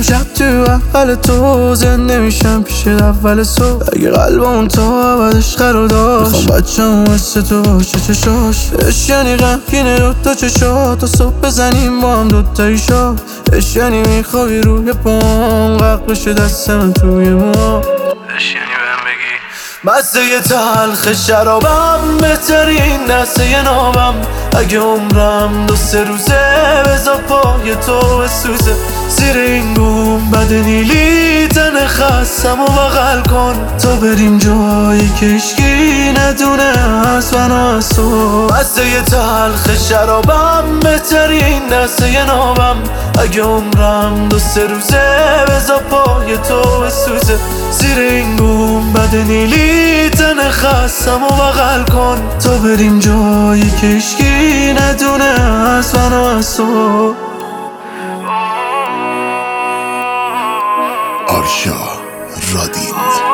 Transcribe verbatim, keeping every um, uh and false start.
میشم شب تو اول تو، زنده میشم پیش اول صبح. اگه قلبمون تا عبدش قرار داشت، میخوام بچه‌مون مثل تو باشه چشاش. عشق یعنی غمگینه دوتا چشات، تا صبح بزنیم با هم دوتایی شاد. عشق یعنی میخوای روی پام، غرق بشه دست من توی ما. عشق یعنی بهم بگی مزه تلخ شرابم، بهترین دسته نابم. اگه عمرم دو سه روزه، بذار پای تو بسوزه. زیر این گنبد نیلی تن خستم و بغل کن، تا بریم جایی که هیچکی ندونه از من و از تو. مزه تلخ شرابم، بهترین دسته نابم. اگه عمرم دو سه روزه، بذار پای تو بسوزه. زیر این گنبد نیلی تن خستم و بغل کن، تا بریم جایی که هیچکی ندونه از من و از تو. آرشا رادین.